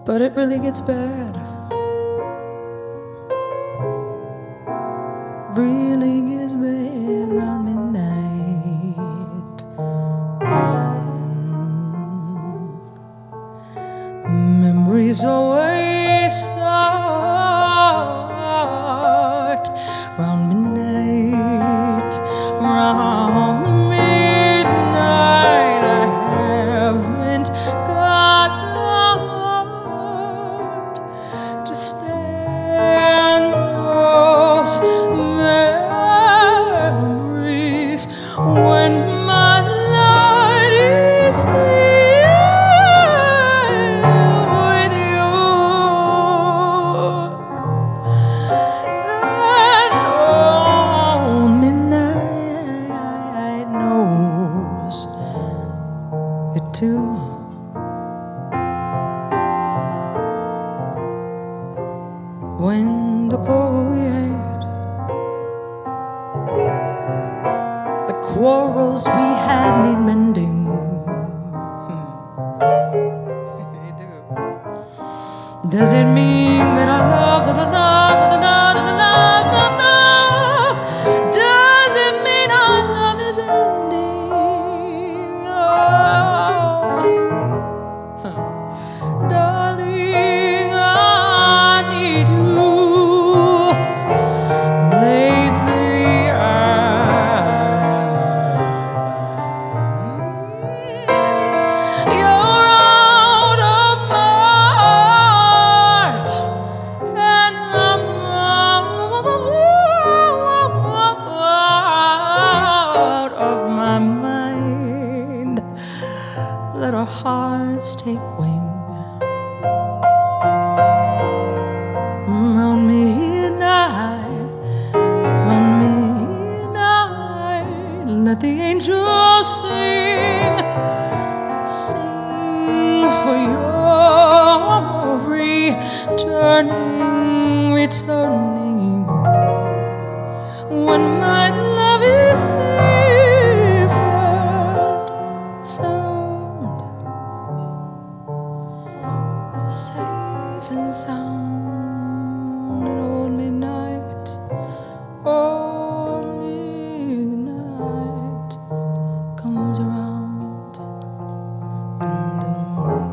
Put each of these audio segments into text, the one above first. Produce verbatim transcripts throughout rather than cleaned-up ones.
but it really gets bad. Really gets bad around midnight. Mm. Memories always start round midnight. Round midnight, I haven't got the heart to stand those memories when my light is still with you. And oh, midnight knows it too. When the quarrel we had, the quarrels we had need mending. They do. Does it mean that our love, love, love, love, love, love, love, love? Does it mean our love is ending? Oh, darling, I need you. Lately, I find you're out of my heart, and I'm out of my mind. Let our hearts take wing. Round midnight, round midnight, let the angels sing, sing for your returning, returning. When my love is safe and sound, safe and sound. And old midnight, old midnight comes around. Ding, ding, ding.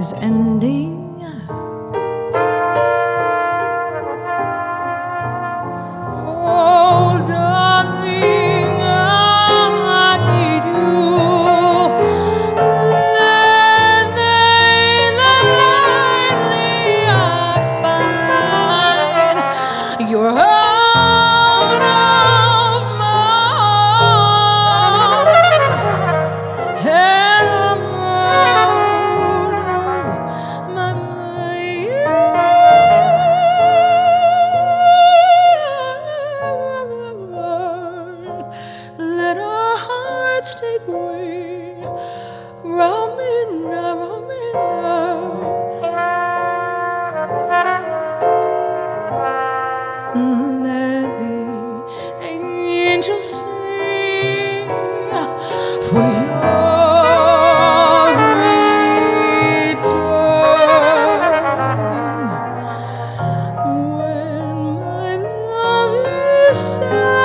is ending. Oh, darling, I need you. Lately, lately, I find you're out of my heart, and I'm out of my mind. Let our hearts take way. Round me now, round me now. Let the angels sing for your return. When my love is sad,